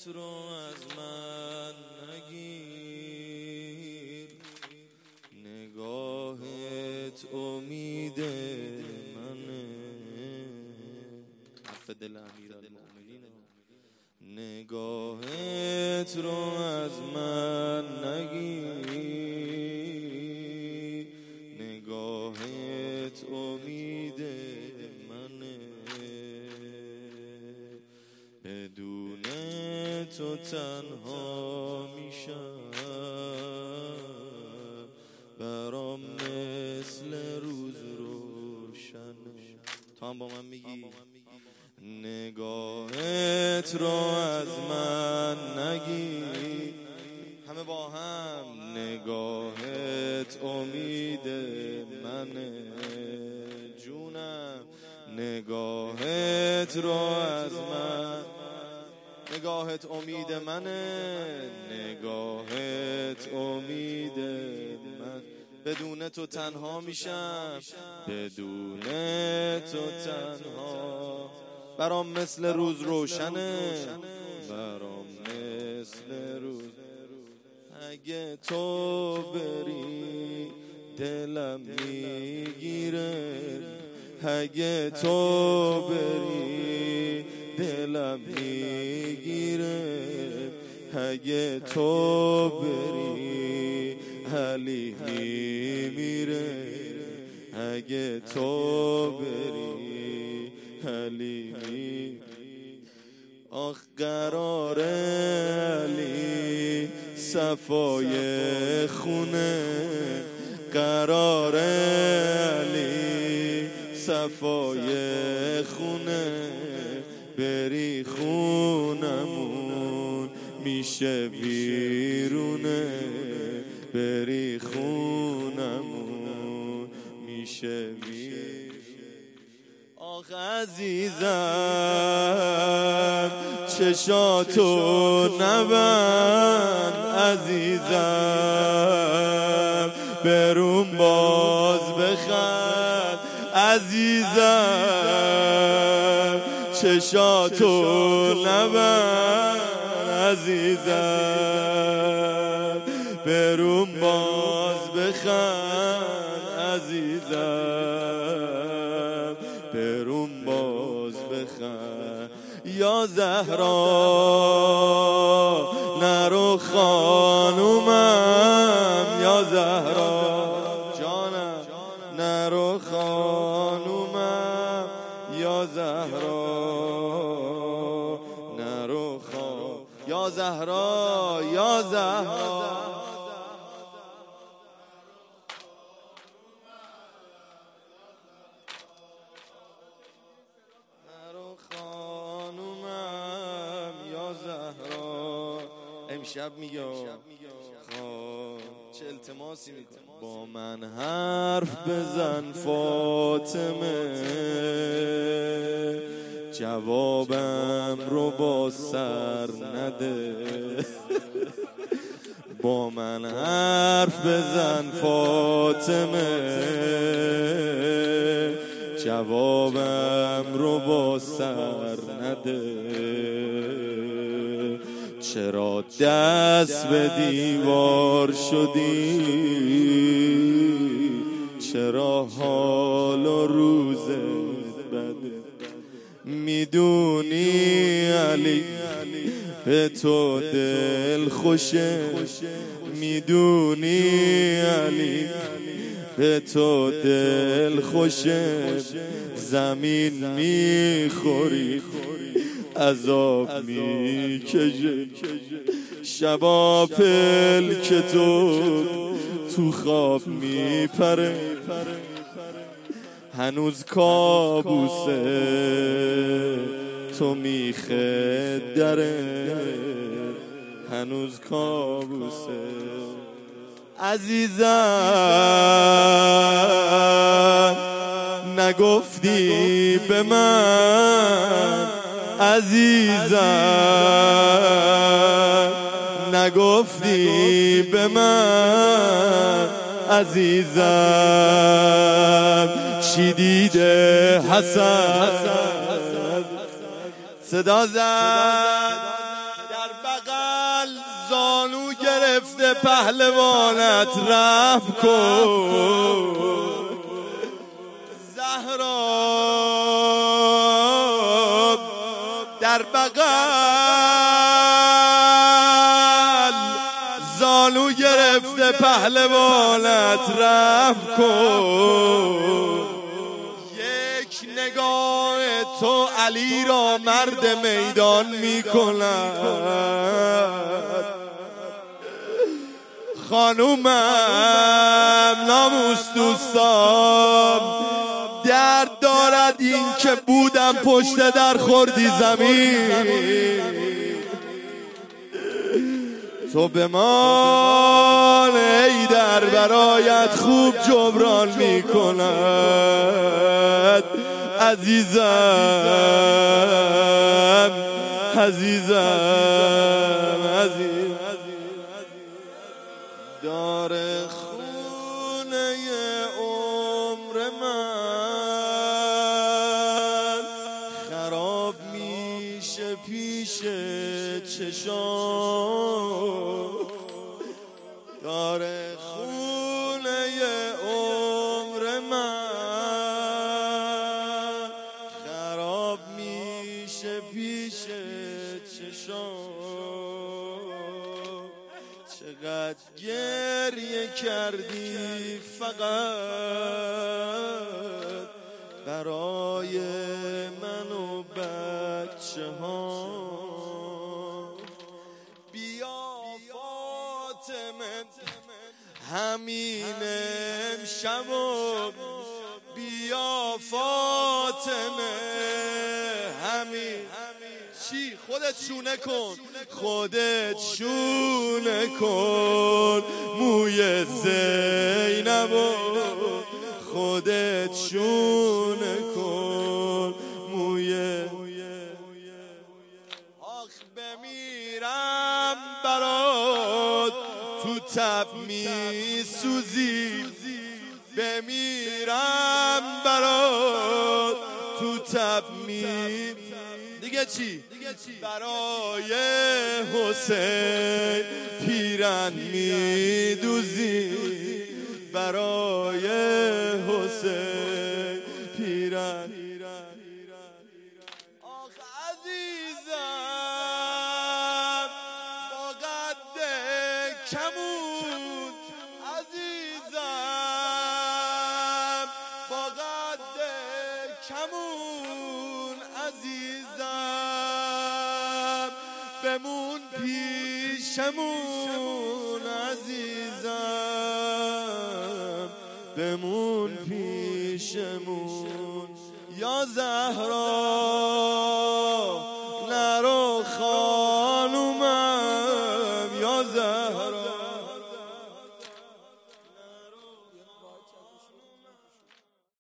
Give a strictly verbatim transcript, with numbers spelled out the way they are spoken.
رو از من نگیر، نگاهت امید منه. حرف دل امیرالمؤمنین. نگاهت رو از من نگیر، نگاهت امید منه. بدون تو تنها میشم، برام مثل روز روشنه. تو هم با من میگی نگاهت رو از من نگیر، همه با هم. نگاهت امید منه جونم، نگاهت رو از من، نگاهت امید منه، نگاهت امید من. بدون تو تنها میشم، بدون تو تنها، برام مثل روز روشنه، برام مثل روز. اگه تو بری دلم میگیره، اگه تو بری دلم میگیره، اگه تو بری علی میمیره، اگه تو بری علی میمیره. آخ قرار علی صفای خونه، قرار علی صفای خونه، بری خونمون میشه ویرونه، بری خونمون میشه ویرونه. آخ عزیزم چشاتو نبند، عزیزم برون باز بخند، عزیزم چشاتو نبند، عزیزم برون باز بخند، عزیزم برون باز بخند. یا زهرا نرو خانومم، یا زهرا جانم نرو خانومم، یا زهرا نرو خان، یا زهرا یا زهرا نرو خانومم، یا زهرا. امشب میگم چه التماسی میکنم، با من حرف بزن فاطمه، جوابم رو با سر نده. با من حرف بزن فاطمه، جوابم رو با سر نده. چرا دست به دیوار شدی، چرا حال و روزت بده. میدونی علی به تو دل خوشه، میدونی علی به تو دل خوشه. زمین میخوری عذاب میکشه، شبا پلک تو تو خواب میپره. هنوز کابوسه تو میخه دره، هنوز کابوسه. عزیزم نگفتی به من، عزیزم نگفتی به من، عزیزم چی دیده حسن. صدا زد در گرفته پهلوانت رحم کن. زهرا در بغل زانو گرفته پهلوانت رحم کن. یک نگاه تو علی را مرد میدان می کند. خانومم ناموس دوستان درد دارد این که بودم پشت در خوردی زمین. تو به مان ای در برایت خوب جبران می کند. عزیزم عزیزم عزیزم داره خونه عمر من خراب میشه پیش چشام. داره خونه عمر من خراب میشه پیش چشام. چقدر گریه کردی فقط برای من و بچه ها. بیا فاطمه همین امشب و بیا فاطمه همین. چی؟ خودت شونه کن خودت شونه کن موی زینب و خودت شونه کن موی. آخ بمیرم برات تو تب می سوزی. بمیرم برات تو تب می دیگه چی؟ برای حسین پیرن می دوزی. برای حسین پیرن. آخ عزیزم با قد کمون. عزیزم با قد کمون. عزیزم بمون پیشمون. عزیزم بمون پیشمون. یا زهرا نرو خانومم. یا زهرا